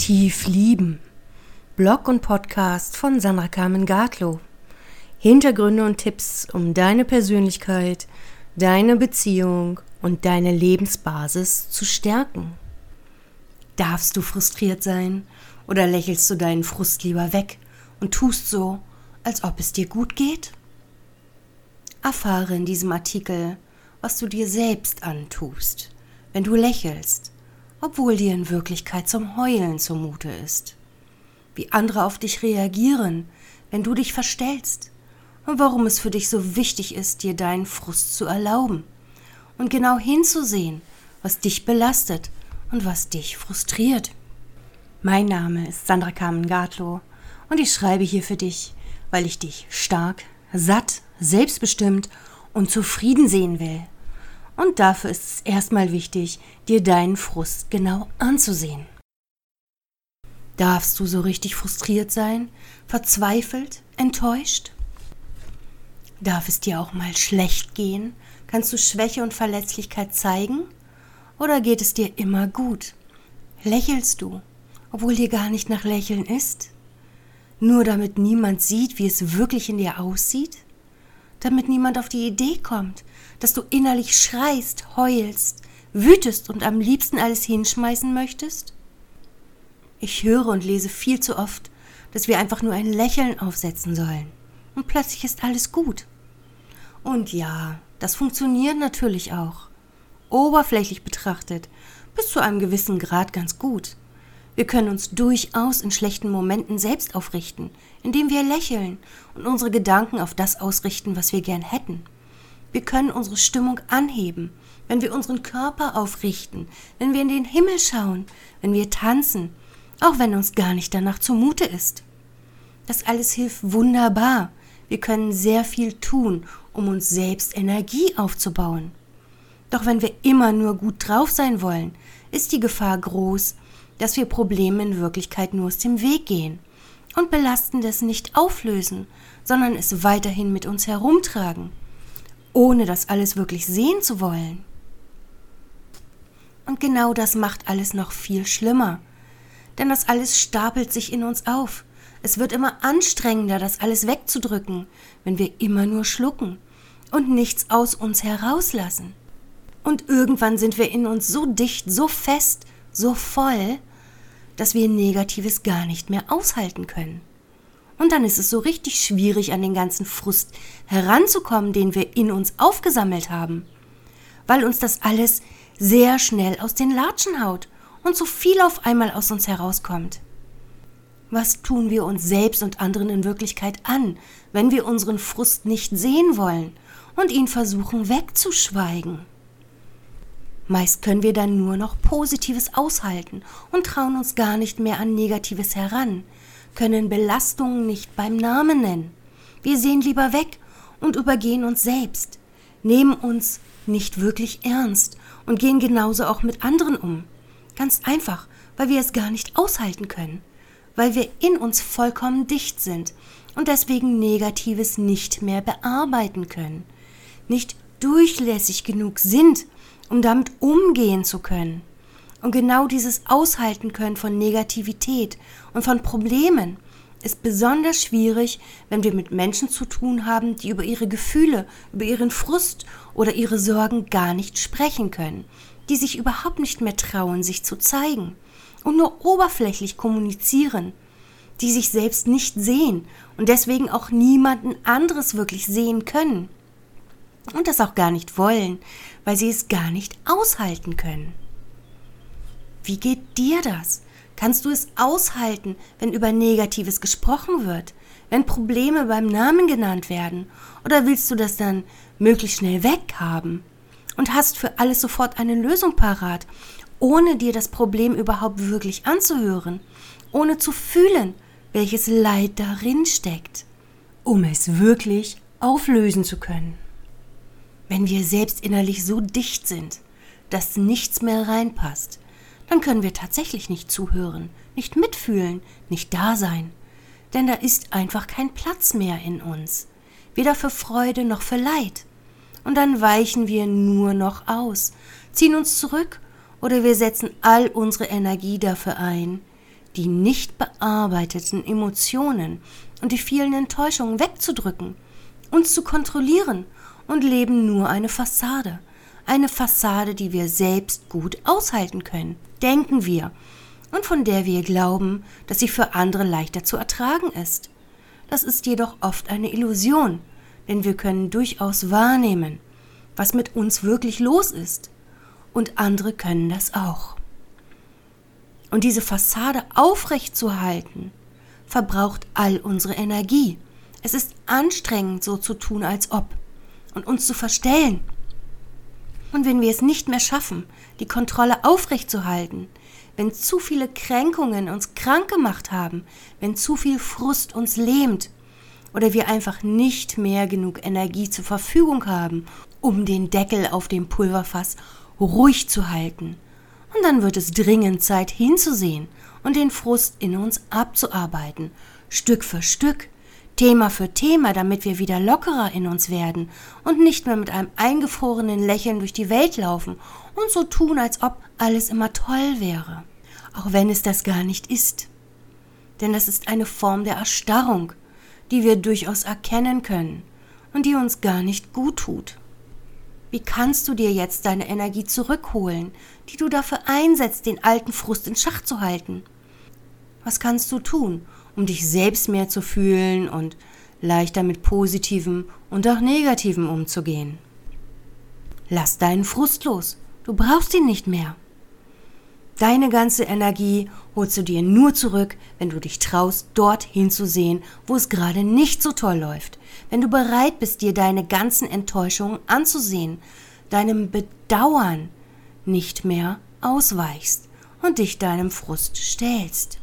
Tief lieben. Blog und Podcast von Sandra Carmen-Gartlow. Hintergründe und Tipps, um deine Persönlichkeit, deine Beziehung und deine Lebensbasis zu stärken. Darfst du frustriert sein oder lächelst du deinen Frust lieber weg und tust so, als ob es dir gut geht? Erfahre in diesem Artikel, was du dir selbst antust, wenn du lächelst, obwohl dir in Wirklichkeit zum Heulen zumute ist. Wie andere auf dich reagieren, wenn du dich verstellst und warum es für dich so wichtig ist, dir deinen Frust zu erlauben und genau hinzusehen, was dich belastet und was dich frustriert. Mein Name ist Sandra Carmen-Gartlow und ich schreibe hier für dich, weil ich dich stark, satt, selbstbestimmt und zufrieden sehen will. Und dafür ist es erstmal wichtig, dir deinen Frust genau anzusehen. Darfst du so richtig frustriert sein, verzweifelt, enttäuscht? Darf es dir auch mal schlecht gehen? Kannst du Schwäche und Verletzlichkeit zeigen? Oder geht es dir immer gut? Lächelst du, obwohl dir gar nicht nach Lächeln ist? Nur damit niemand sieht, wie es wirklich in dir aussieht? Damit niemand auf die Idee kommt, dass du innerlich schreist, heulst, wütest und am liebsten alles hinschmeißen möchtest? Ich höre und lese viel zu oft, dass wir einfach nur ein Lächeln aufsetzen sollen. Und plötzlich ist alles gut. Und ja, das funktioniert natürlich auch. Oberflächlich betrachtet, bis zu einem gewissen Grad ganz gut. Wir können uns durchaus in schlechten Momenten selbst aufrichten, indem wir lächeln und unsere Gedanken auf das ausrichten, was wir gern hätten. Wir können unsere Stimmung anheben, wenn wir unseren Körper aufrichten, wenn wir in den Himmel schauen, wenn wir tanzen, auch wenn uns gar nicht danach zumute ist. Das alles hilft wunderbar. Wir können sehr viel tun, um uns selbst Energie aufzubauen. Doch wenn wir immer nur gut drauf sein wollen, ist die Gefahr groß, dass wir Probleme in Wirklichkeit nur aus dem Weg gehen und Belastendes nicht auflösen, sondern es weiterhin mit uns herumtragen, ohne das alles wirklich sehen zu wollen. Und genau das macht alles noch viel schlimmer, denn das alles stapelt sich in uns auf. Es wird immer anstrengender, das alles wegzudrücken, wenn wir immer nur schlucken und nichts aus uns herauslassen. Und irgendwann sind wir in uns so dicht, so fest, so voll, dass wir Negatives gar nicht mehr aushalten können. Und dann ist es so richtig schwierig, an den ganzen Frust heranzukommen, den wir in uns aufgesammelt haben, weil uns das alles sehr schnell aus den Latschen haut und so viel auf einmal aus uns herauskommt. Was tun wir uns selbst und anderen in Wirklichkeit an, wenn wir unseren Frust nicht sehen wollen und ihn versuchen wegzuschweigen? Meist können wir dann nur noch Positives aushalten und trauen uns gar nicht mehr an Negatives heran, können Belastungen nicht beim Namen nennen. Wir sehen lieber weg und übergehen uns selbst, nehmen uns nicht wirklich ernst und gehen genauso auch mit anderen um. Ganz einfach, weil wir es gar nicht aushalten können, weil wir in uns vollkommen dicht sind und deswegen Negatives nicht mehr bearbeiten können, nicht durchlässig genug sind, um damit umgehen zu können. Und genau dieses Aushalten können von Negativität und von Problemen ist besonders schwierig, wenn wir mit Menschen zu tun haben, die über ihre Gefühle, über ihren Frust oder ihre Sorgen gar nicht sprechen können, die sich überhaupt nicht mehr trauen, sich zu zeigen und nur oberflächlich kommunizieren, die sich selbst nicht sehen und deswegen auch niemanden anderes wirklich sehen können. Und das auch gar nicht wollen, weil sie es gar nicht aushalten können. Wie geht dir das? Kannst du es aushalten, wenn über Negatives gesprochen wird, wenn Probleme beim Namen genannt werden? Oder willst du das dann möglichst schnell weghaben und hast für alles sofort eine Lösung parat, ohne dir das Problem überhaupt wirklich anzuhören, ohne zu fühlen, welches Leid darin steckt, um es wirklich auflösen zu können? Wenn wir selbst innerlich so dicht sind, dass nichts mehr reinpasst, dann können wir tatsächlich nicht zuhören, nicht mitfühlen, nicht da sein. Denn da ist einfach kein Platz mehr in uns, weder für Freude noch für Leid. Und dann weichen wir nur noch aus, ziehen uns zurück oder wir setzen all unsere Energie dafür ein, die nicht bearbeiteten Emotionen und die vielen Enttäuschungen wegzudrücken, uns zu kontrollieren und leben nur eine Fassade, die wir selbst gut aushalten können, denken wir, und von der wir glauben, dass sie für andere leichter zu ertragen ist. Das ist jedoch oft eine Illusion, denn wir können durchaus wahrnehmen, was mit uns wirklich los ist, und andere können das auch. Und diese Fassade aufrechtzuerhalten, verbraucht all unsere Energie. Es ist anstrengend, so zu tun, als ob, und uns zu verstellen. Und wenn wir es nicht mehr schaffen, die Kontrolle aufrechtzuerhalten, wenn zu viele Kränkungen uns krank gemacht haben, wenn zu viel Frust uns lähmt oder wir einfach nicht mehr genug Energie zur Verfügung haben, um den Deckel auf dem Pulverfass ruhig zu halten. Und dann wird es dringend Zeit hinzusehen und den Frust in uns abzuarbeiten, Stück für Stück, Thema für Thema, damit wir wieder lockerer in uns werden und nicht mehr mit einem eingefrorenen Lächeln durch die Welt laufen und so tun, als ob alles immer toll wäre, auch wenn es das gar nicht ist. Denn das ist eine Form der Erstarrung, die wir durchaus erkennen können und die uns gar nicht gut tut. Wie kannst du dir jetzt deine Energie zurückholen, die du dafür einsetzt, den alten Frust in Schach zu halten? Was kannst du tun, um dich selbst mehr zu fühlen und leichter mit Positivem und auch Negativem umzugehen? Lass deinen Frust los, du brauchst ihn nicht mehr. Deine ganze Energie holst du dir nur zurück, wenn du dich traust, dort hinzusehen, wo es gerade nicht so toll läuft. Wenn du bereit bist, dir deine ganzen Enttäuschungen anzusehen, deinem Bedauern nicht mehr ausweichst und dich deinem Frust stellst.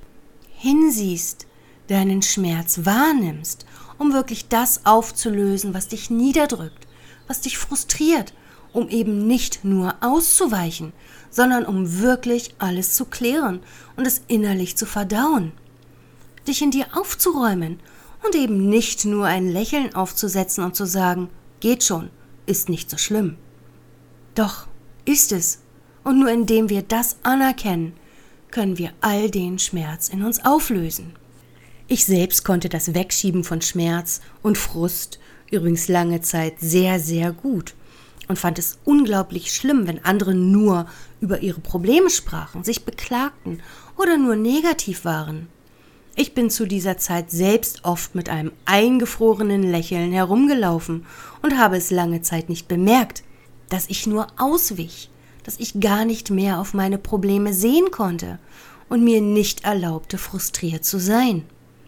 Hinsiehst, deinen Schmerz wahrnimmst, um wirklich das aufzulösen, was dich niederdrückt, was dich frustriert, um eben nicht nur auszuweichen, sondern um wirklich alles zu klären und es innerlich zu verdauen. Dich in dir aufzuräumen und eben nicht nur ein Lächeln aufzusetzen und zu sagen, geht schon, ist nicht so schlimm. Doch, ist es. Und nur indem wir das anerkennen, können wir all den Schmerz in uns auflösen. Ich selbst konnte das Wegschieben von Schmerz und Frust übrigens lange Zeit sehr, sehr gut und fand es unglaublich schlimm, wenn andere nur über ihre Probleme sprachen, sich beklagten oder nur negativ waren. Ich bin zu dieser Zeit selbst oft mit einem eingefrorenen Lächeln herumgelaufen und habe es lange Zeit nicht bemerkt, dass ich nur auswich, dass ich gar nicht mehr auf meine Probleme sehen konnte und mir nicht erlaubte, frustriert zu sein.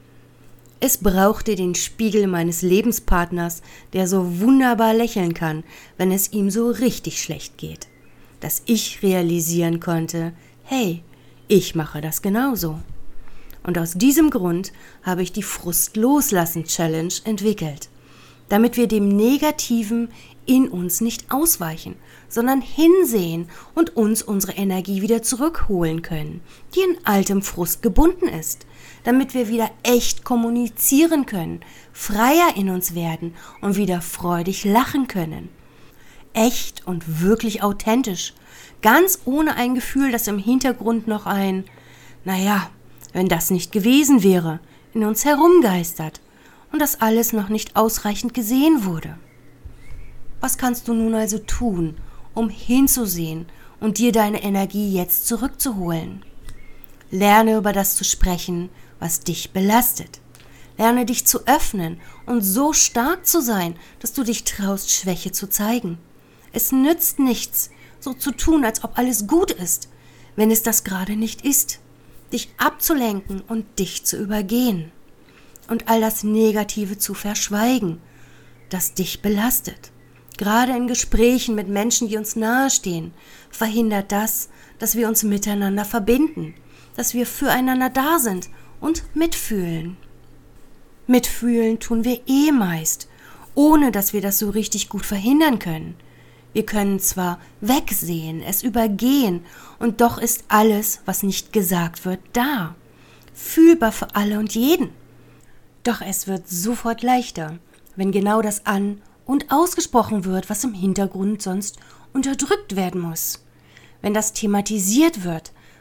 Es brauchte den Spiegel meines Lebenspartners, der so wunderbar lächeln kann, wenn es ihm so richtig schlecht geht, dass ich realisieren konnte, hey, ich mache das genauso. Und aus diesem Grund habe ich die Frust-Loslassen-Challenge entwickelt, damit wir dem Negativen in uns nicht ausweichen, sondern hinsehen und uns unsere Energie wieder zurückholen können, die in altem Frust gebunden ist, damit wir wieder echt kommunizieren können, freier in uns werden und wieder freudig lachen können. Echt und wirklich authentisch, ganz ohne ein Gefühl, das im Hintergrund noch ein, naja, wenn das nicht gewesen wäre, in uns herumgeistert und das alles noch nicht ausreichend gesehen wurde. Was kannst du nun also tun, um hinzusehen und dir deine Energie jetzt zurückzuholen? Lerne über das zu sprechen, was dich belastet. Lerne dich zu öffnen und so stark zu sein, dass du dich traust, Schwäche zu zeigen. Es nützt nichts, so zu tun, als ob alles gut ist, wenn es das gerade nicht ist. Dich abzulenken und dich zu übergehen. Und all das Negative zu verschweigen, das dich belastet. Gerade in Gesprächen mit Menschen, die uns nahestehen, verhindert das, dass wir uns miteinander verbinden, dass wir füreinander da sind und mitfühlen. Mitfühlen tun wir meist, ohne dass wir das so richtig gut verhindern können. Wir können zwar wegsehen, es übergehen, und doch ist alles, was nicht gesagt wird, da. Fühlbar für alle und jeden. Doch es wird sofort leichter, wenn genau das an- und ausgesprochen wird, was im Hintergrund sonst unterdrückt werden muss. Wenn das thematisiert wird,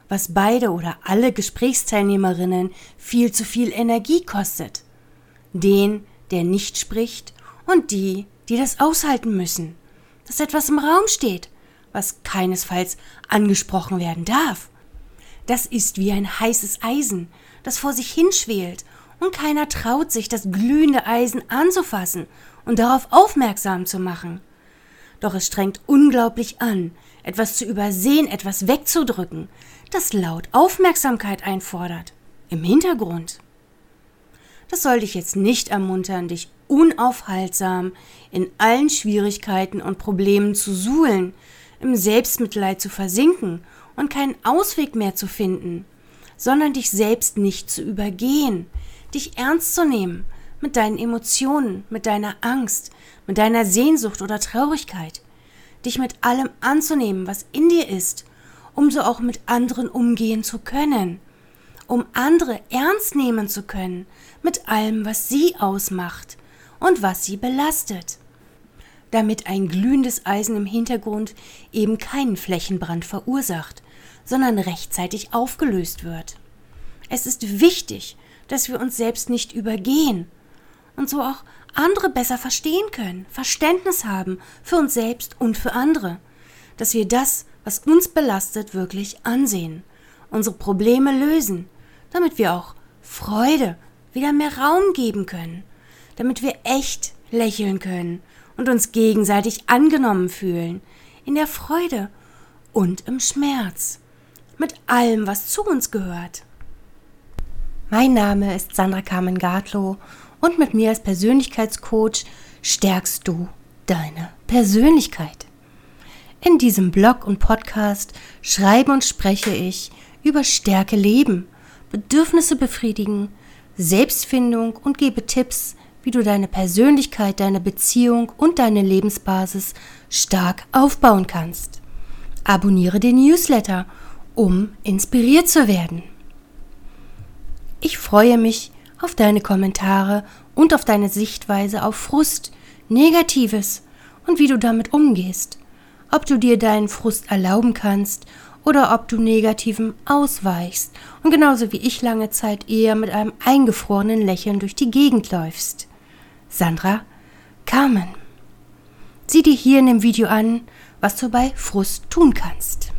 was beide oder alle Gesprächsteilnehmerinnen viel zu viel Energie kostet. Den, der nicht spricht, und die, die das aushalten müssen, dass etwas im Raum steht, was keinesfalls angesprochen werden darf. Das ist wie ein heißes Eisen, das vor sich hinschwelt, und keiner traut sich, das glühende Eisen anzufassen und darauf aufmerksam zu machen. Doch es strengt unglaublich an, etwas zu übersehen, etwas wegzudrücken, das laut Aufmerksamkeit einfordert, im Hintergrund. Das soll dich jetzt nicht ermuntern, dich unaufhaltsam in allen Schwierigkeiten und Problemen zu suhlen, im Selbstmitleid zu versinken und keinen Ausweg mehr zu finden, sondern dich selbst nicht zu übergehen, dich ernst zu nehmen mit deinen Emotionen, mit deiner Angst, mit deiner Sehnsucht oder Traurigkeit, dich mit allem anzunehmen, was in dir ist, um so auch mit anderen umgehen zu können, um andere ernst nehmen zu können mit allem, was sie ausmacht und was sie belastet, damit ein glühendes Eisen im Hintergrund eben keinen Flächenbrand verursacht, sondern rechtzeitig aufgelöst wird. Es ist wichtig, dass wir uns selbst nicht übergehen und so auch andere besser verstehen können, Verständnis haben für uns selbst und für andere, dass wir das, was uns belastet, wirklich ansehen, unsere Probleme lösen, damit wir auch Freude wieder mehr Raum geben können, damit wir echt lächeln können und uns gegenseitig angenommen fühlen, in der Freude und im Schmerz, mit allem, was zu uns gehört. Mein Name ist Sandra Carmen Gartlow und mit mir als Persönlichkeitscoach stärkst du deine Persönlichkeit. In diesem Blog und Podcast schreibe und spreche ich über Stärke leben, Bedürfnisse befriedigen, Selbstfindung und gebe Tipps, wie du deine Persönlichkeit, deine Beziehung und deine Lebensbasis stark aufbauen kannst. Abonniere den Newsletter, um inspiriert zu werden. Ich freue mich auf deine Kommentare und auf deine Sichtweise auf Frust, Negatives und wie du damit umgehst. Ob du dir deinen Frust erlauben kannst oder ob du Negativem ausweichst und genauso wie ich lange Zeit eher mit einem eingefrorenen Lächeln durch die Gegend läufst. Sandra Carmen. Sieh dir hier in dem Video an, was du bei Frust tun kannst.